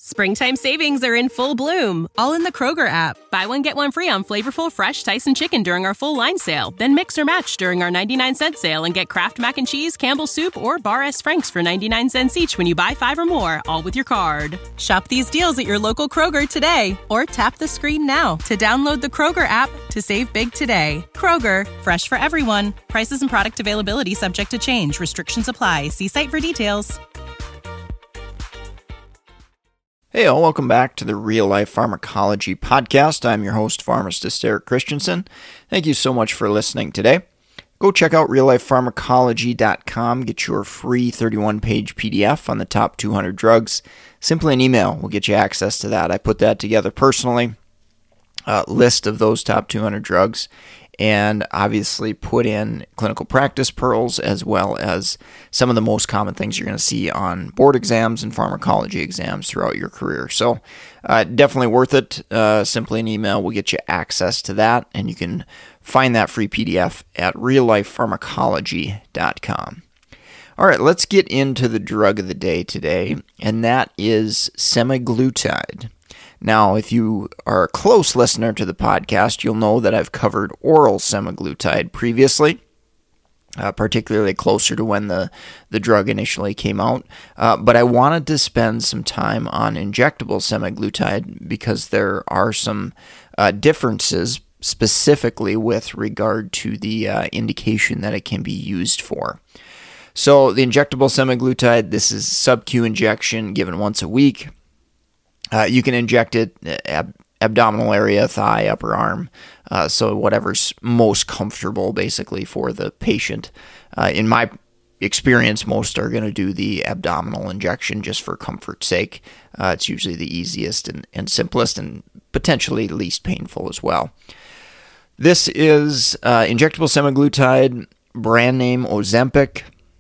Springtime savings are in full bloom, all in the Kroger app. Buy one, get one free on flavorful, fresh Tyson chicken during our full line sale. Then mix or match during our 99-cent sale and get Kraft Mac and Cheese, Campbell's Soup, or Bar S. Frank's for 99 cents each when you buy 5 or more, all with your card. Shop these deals at your local Kroger today, or tap the screen now to download the Kroger app to save big today. Kroger, fresh for everyone. Prices and product availability subject to change. Restrictions apply. See site for details. Hey all, welcome back to the Real Life Pharmacology Podcast. I'm your host, pharmacist Eric Christensen. Thank you so much for listening today. Go check out reallifepharmacology.com. Get your free 31-page PDF on the top 200 drugs. Simply an email will get you access to that. I put that together personally, a list of those top 200 drugs, and obviously put in clinical practice pearls as well as some of the most common things you're going to see on board exams and pharmacology exams throughout your career. So definitely worth it. Simply an email will get you access to that, and you can find that free PDF at reallifepharmacology.com. All right, let's get into the drug of the day today, and that is semaglutide. Now, if you are a close listener to the podcast, you'll know that I've covered oral semaglutide previously, particularly closer to when the drug initially came out. But I wanted to spend some time on injectable semaglutide because there are some differences specifically with regard to the indication that it can be used for. So the injectable semaglutide, this is sub-Q injection given once a week. You can inject it abdominal area, thigh, upper arm, so whatever's most comfortable basically for the patient. In my experience, most are going to do the abdominal injection just for comfort's sake. It's usually the easiest and simplest and potentially least painful as well. This is injectable semaglutide, brand name Ozempic.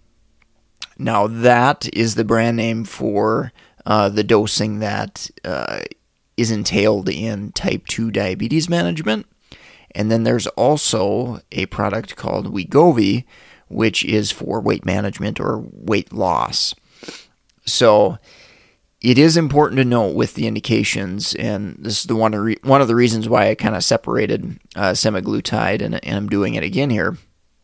Now that is the brand name for the dosing that is entailed in type 2 diabetes management. And then there's also a product called Wegovy, which is for weight management or weight loss. So it is important to note with the indications, and this is one of the reasons why I kind of separated semaglutide, and I'm doing it again here.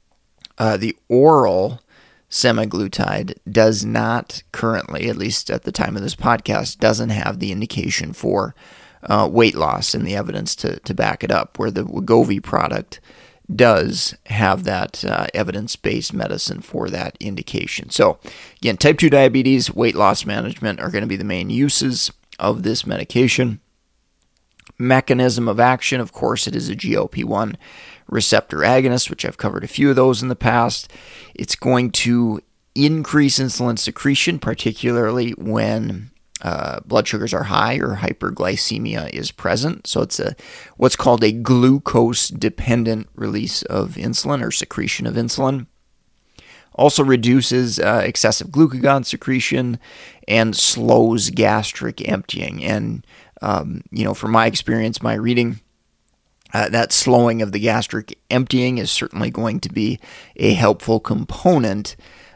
The oral semaglutide does not currently, at least at the time of this podcast, doesn't have the indication for weight loss and the evidence to back it up, where the Wegovy product does have that evidence-based medicine for that indication. So again, type 2 diabetes, weight loss management are going to be the main uses of this medication. Mechanism of action, of course, it is a GLP-1 receptor agonist, which I've covered a few of those in the past. It's going to increase insulin secretion, particularly when blood sugars are high or hyperglycemia is present. So it's what's called a glucose-dependent release of insulin or secretion of insulin. Also reduces excessive glucagon secretion and slows gastric emptying. And, from my experience, my reading, that slowing of the gastric emptying is certainly going to be a helpful component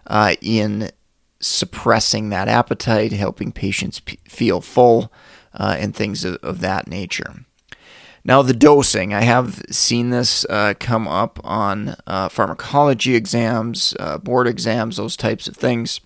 in suppressing that appetite, helping patients feel full, and things of that nature. Now, the dosing, I have seen this come up on pharmacology exams, board exams, those types of things.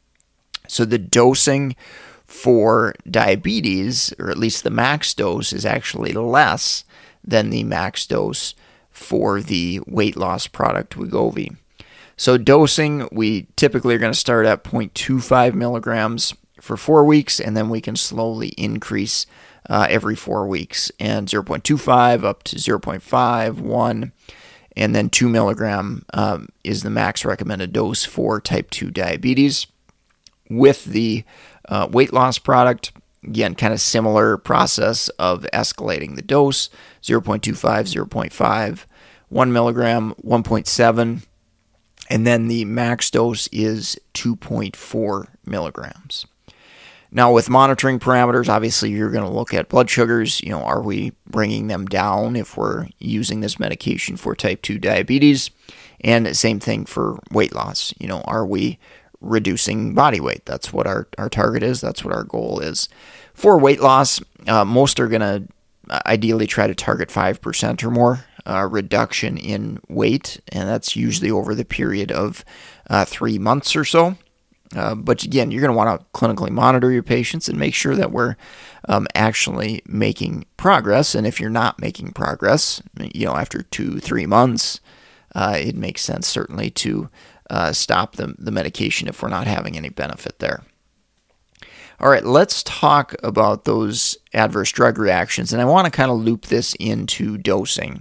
So the dosing for diabetes, or at least the max dose, is actually less than the max dose for the weight loss product Wegovy. So dosing, we typically are going to start at 0.25 milligrams for 4 weeks, and then we can slowly increase every 4 weeks, and 0.25 up to 0.5, 1, and then 2 milligram is the max recommended dose for type 2 diabetes. With the weight loss product, again, kind of similar process of escalating the dose, 0.25, 0.5, 1 milligram, 1.7, and then the max dose is 2.4 milligrams. Now, with monitoring parameters, obviously you're going to look at blood sugars. Are we bringing them down if we're using this medication for type 2 diabetes? And same thing for weight loss. Are we reducing body weight? That's what our target is. That's what our goal is For weight loss, most are going to ideally try to target 5% or more reduction in weight, and that's usually over the period of 3 months or so. But again, you're going to want to clinically monitor your patients and make sure that we're actually making progress. And if you're not making progress, after 2-3 months, it makes sense certainly to stop the medication if we're not having any benefit there. All right, let's talk about those adverse drug reactions, and I want to kind of loop this into dosing.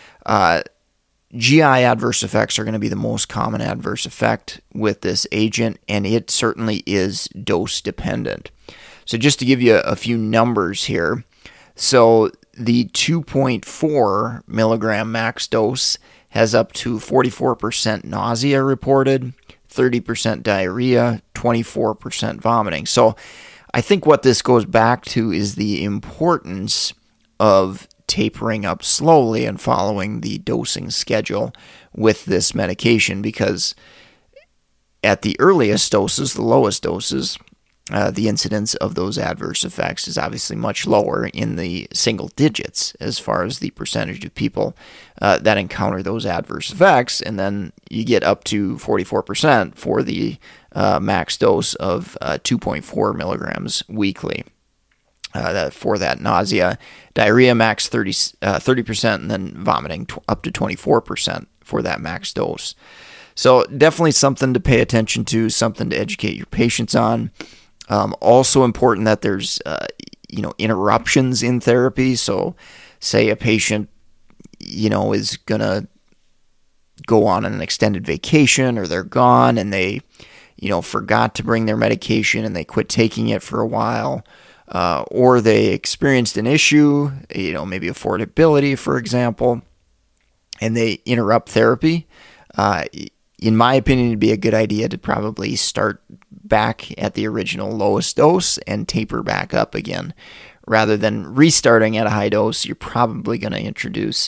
GI adverse effects are going to be the most common adverse effect with this agent, and it certainly is dose dependent. So just to give you a few numbers here, so the 2.4 milligram max dose has up to 44% nausea reported, 30% diarrhea, 24% vomiting. So I think what this goes back to is the importance of tapering up slowly and following the dosing schedule with this medication, because at the earliest doses, the lowest doses, the incidence of those adverse effects is obviously much lower, in the single digits as far as the percentage of people that encounter those adverse effects. And then you get up to 44% for the max dose of 2.4 milligrams weekly for that nausea. Diarrhea max 30%, and then vomiting up to 24% for that max dose. So definitely something to pay attention to, something to educate your patients on. Also important that there's interruptions in therapy. So say a patient is gonna go on an extended vacation, or they're gone and they forgot to bring their medication and they quit taking it for a while, or they experienced an issue, maybe affordability, for example, and they interrupt therapy. In my opinion, it'd be a good idea to probably start back at the original lowest dose and taper back up again. Rather than restarting at a high dose, you're probably going to introduce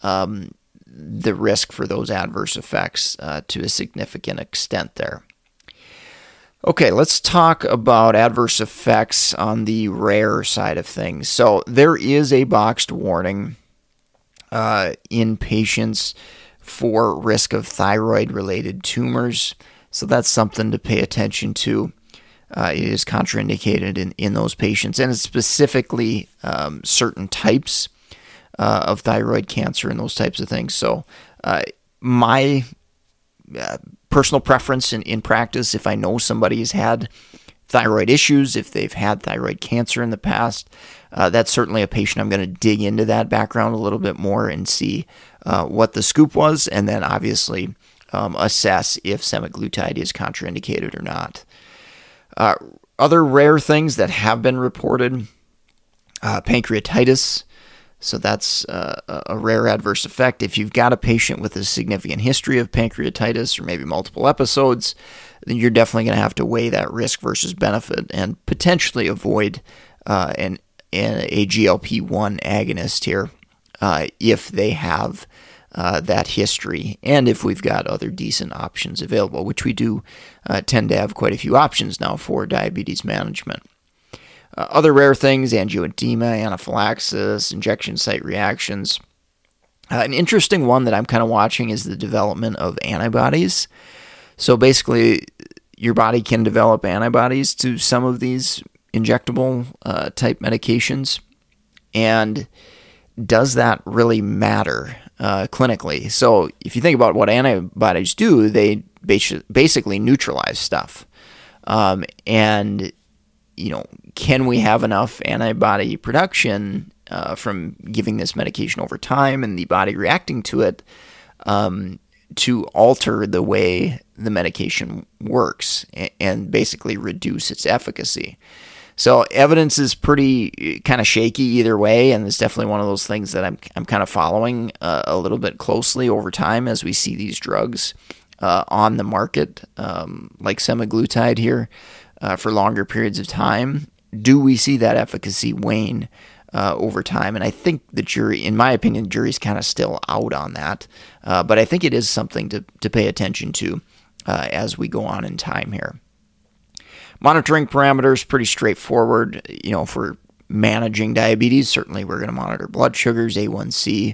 the risk for those adverse effects to a significant extent there. Okay, let's talk about adverse effects on the rare side of things. So there is a boxed warning in patients for risk of thyroid-related tumors. So that's something to pay attention to. It is contraindicated in those patients, and it's specifically certain types of thyroid cancer and those types of things. So my personal preference in practice, if I know somebody has had thyroid issues, if they've had thyroid cancer in the past, that's certainly a patient I'm going to dig into that background a little bit more and see what the scoop was, and then obviously assess if semaglutide is contraindicated or not. Other rare things that have been reported, pancreatitis. So that's a rare adverse effect. If you've got a patient with a significant history of pancreatitis or maybe multiple episodes, then you're definitely going to have to weigh that risk versus benefit and potentially avoid a GLP-1 agonist here if they have that history, and if we've got other decent options available, which we do tend to have quite a few options now for diabetes management. Other rare things, angioedema, anaphylaxis, injection site reactions. An interesting one that I'm kind of watching is the development of antibodies. So basically, your body can develop antibodies to some of these injectable type medications. And does that really matter clinically? So if you think about what antibodies do, they basically neutralize stuff. And can we have enough antibody production from giving this medication over time and the body reacting to it to alter the way the medication works and basically reduce its efficacy? So evidence is pretty kind of shaky either way, and it's definitely one of those things that I'm kind of following a little bit closely over time as we see these drugs on the market, like semaglutide here, for longer periods of time. Do we see that efficacy wane over time? And I think the jury, in my opinion, the jury's kind of still out on that. But I think it is something to pay attention to as we go on in time here. Monitoring parameters, pretty straightforward, for managing diabetes. Certainly we're going to monitor blood sugars, A1C.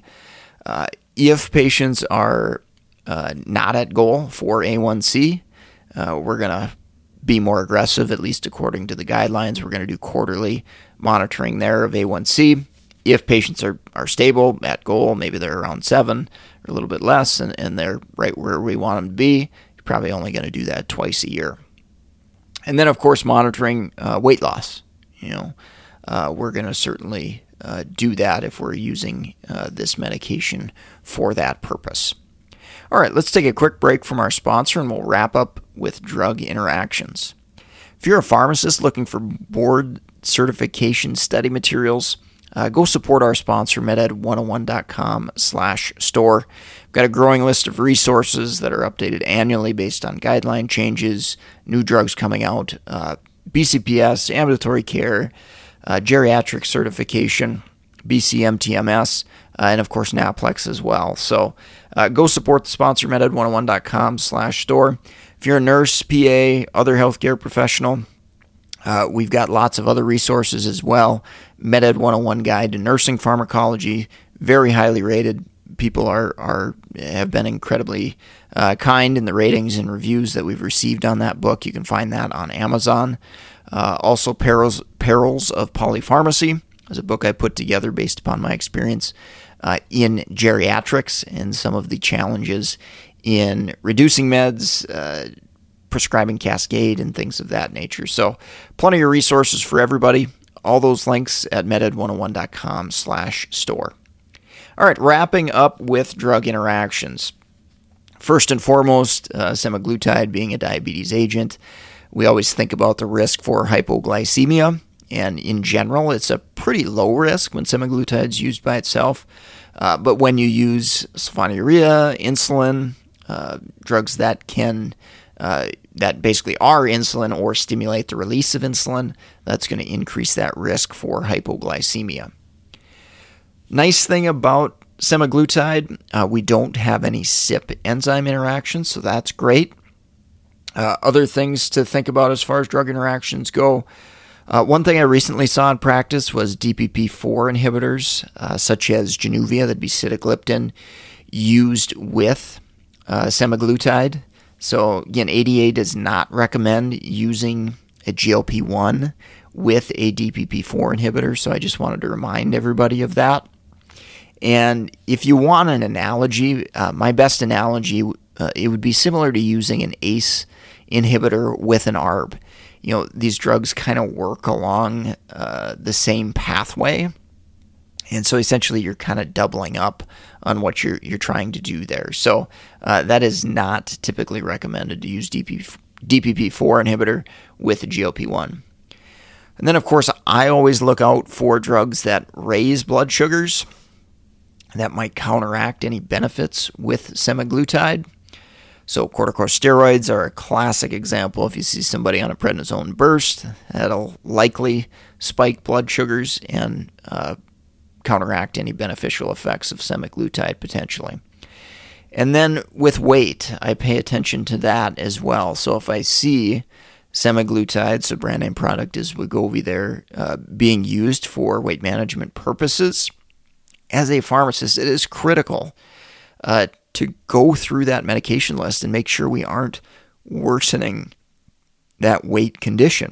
If patients are not at goal for A1C, we're going to be more aggressive, at least according to the guidelines. We're going to do quarterly monitoring there of A1C. If patients are stable at goal, maybe they're around 7 or a little bit less, and they're right where we want them to be, you're probably only going to do that twice a year. And then, of course, monitoring weight loss. We're going to certainly do that if we're using this medication for that purpose. All right, let's take a quick break from our sponsor, and we'll wrap up with drug interactions. If you're a pharmacist looking for board certification study materials, go support our sponsor, meded101.com/store. We've got a growing list of resources that are updated annually based on guideline changes, new drugs coming out, BCPS, ambulatory care, geriatric certification, BCMTMS, and of course NAPLEX as well. So go support the sponsor, meded101.com/store. If you're a nurse, PA, other healthcare professional, we've got lots of other resources as well. MedEd 101 Guide to Nursing Pharmacology, very highly rated. People have been incredibly kind in the ratings and reviews that we've received on that book. You can find that on Amazon. Also, Perils of Polypharmacy is a book I put together based upon my experience in geriatrics and some of the challenges in reducing meds, prescribing Cascade, and things of that nature. So plenty of resources for everybody. All those links at meded101.com/store. All right, wrapping up with drug interactions. First and foremost, semaglutide being a diabetes agent, we always think about the risk for hypoglycemia, and in general, it's a pretty low risk when semaglutide is used by itself. But when you use sulfonylurea, insulin, drugs that that basically are insulin or stimulate the release of insulin, that's going to increase that risk for hypoglycemia. Nice thing about semaglutide, we don't have any CYP enzyme interactions, so that's great. Other things to think about as far as drug interactions go. One thing I recently saw in practice was DPP-4 inhibitors, such as Januvia, that'd be sitagliptin, used with semaglutide. So again, ADA does not recommend using a GLP-1 with a DPP-4 inhibitor, so I just wanted to remind everybody of that. And if you want an analogy, my best analogy, it would be similar to using an ACE inhibitor with an ARB. These drugs kind of work along the same pathway, and so essentially you're kind of doubling up on what you're trying to do there. So that is not typically recommended to use DPP-4 inhibitor with a GLP-1. And then, of course, I always look out for drugs that raise blood sugars that might counteract any benefits with semaglutide. So corticosteroids are a classic example. If you see somebody on a prednisone burst, that'll likely spike blood sugars and counteract any beneficial effects of semaglutide potentially. And then with weight, I pay attention to that as well. So if I see semaglutide, so brand name product is Wegovy there, being used for weight management purposes, as a pharmacist, it is critical to go through that medication list and make sure we aren't worsening that weight condition.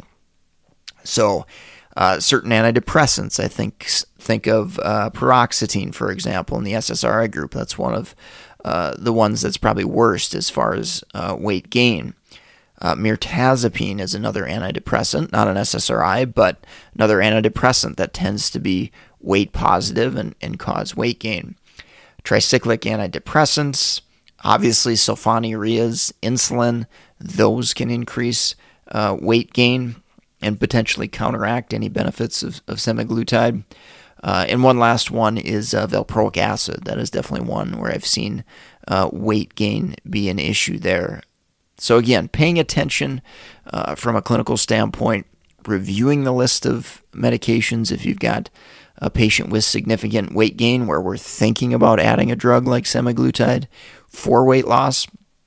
So certain antidepressants, I think of paroxetine, for example, in the SSRI group. That's one of the ones that's probably worst as far as weight gain. Mirtazapine is another antidepressant, not an SSRI, but another antidepressant that tends to be weight positive and cause weight gain. Tricyclic antidepressants, obviously sulfonylureas, insulin, those can increase weight gain and potentially counteract any benefits of semaglutide. And one last one is valproic acid. That is definitely one where I've seen weight gain be an issue there. So again, paying attention from a clinical standpoint, reviewing the list of medications if you've got a patient with significant weight gain where we're thinking about adding a drug like semaglutide for weight loss.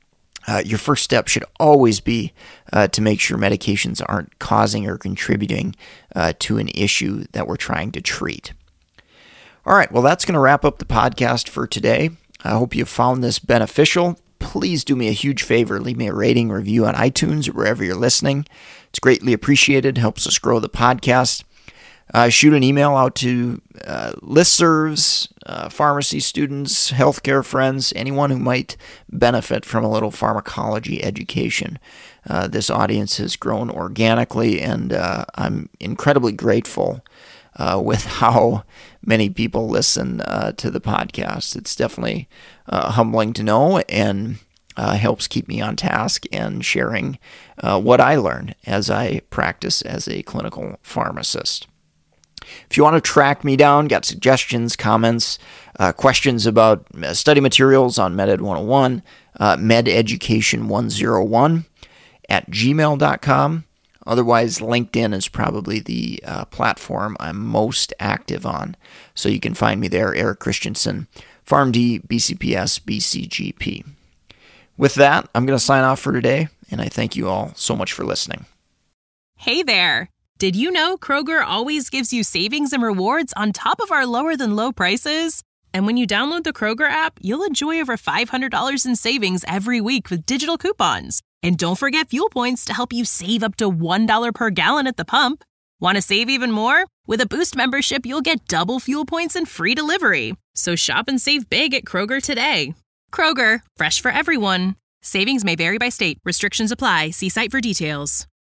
your first step should always be to make sure medications aren't causing or contributing to an issue that we're trying to treat. All right, well, that's going to wrap up the podcast for today. I hope you found this beneficial. Please do me a huge favor. Leave me a rating, review on iTunes or wherever you're listening. It's greatly appreciated. Helps us grow the podcast. Shoot an email out to listservs, pharmacy students, healthcare friends, anyone who might benefit from a little pharmacology education. This audience has grown organically, and I'm incredibly grateful with how many people listen to the podcast. It's definitely humbling to know, and helps keep me on task and sharing what I learn as I practice as a clinical pharmacist. If you want to track me down, got suggestions, comments, questions about study materials on MedEd 101, mededucation101 at gmail.com. Otherwise, LinkedIn is probably the platform I'm most active on. So you can find me there, Eric Christensen, PharmD, BCPS, BCGP. With that, I'm going to sign off for today, and I thank you all so much for listening. Hey there! Did you know Kroger always gives you savings and rewards on top of our lower-than-low prices? And when you download the Kroger app, you'll enjoy over $500 in savings every week with digital coupons. And don't forget fuel points to help you save up to $1 per gallon at the pump. Want to save even more? With a Boost membership, you'll get double fuel points and free delivery. So shop and save big at Kroger today. Kroger, fresh for everyone. Savings may vary by state. Restrictions apply. See site for details.